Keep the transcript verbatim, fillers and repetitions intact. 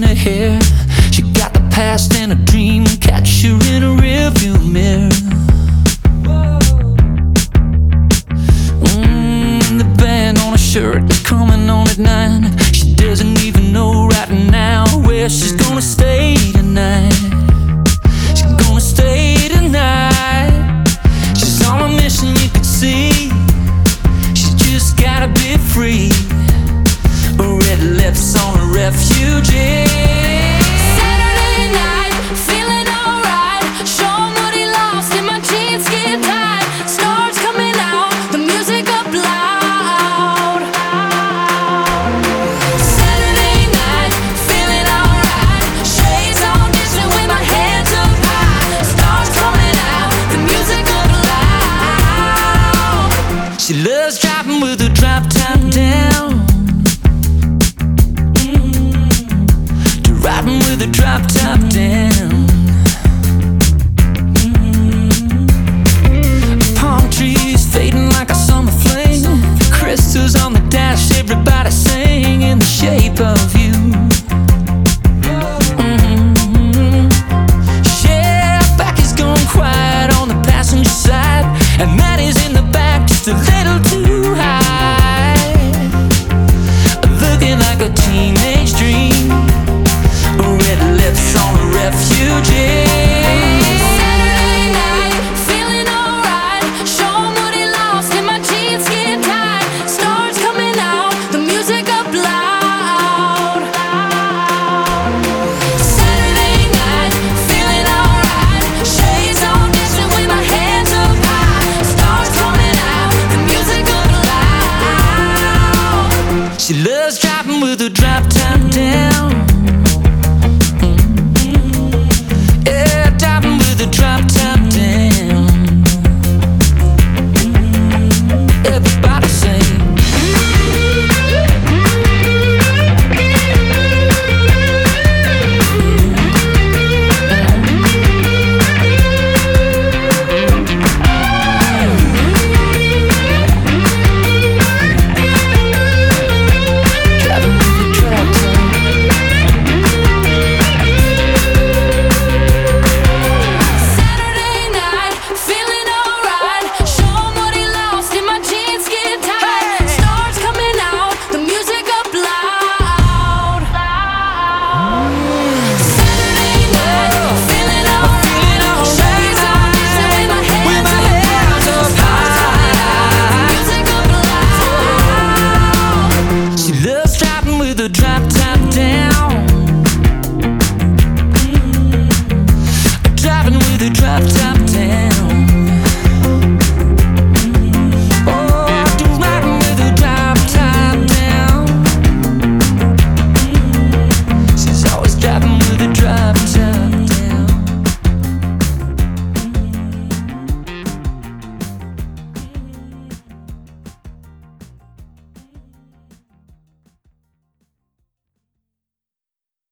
her hair. She got the past and a dream, catch her in a rearview mirror. Mm, the band on her shirt is coming on at nine. She doesn't even know right now where she's gonna stay tonight. She's gonna stay tonight. She's on a mission, you can see. She just gotta be free. Red lips on a refugee. Saturday night, feeling alright. Show him what he lost and my jeans get tight. Stars coming out, the music up loud. Saturday night, feeling alright. Shades on, dancing with my hands up high. Stars coming out, the music up loud. She loves driving with her drop top down. Riding with a drop top down.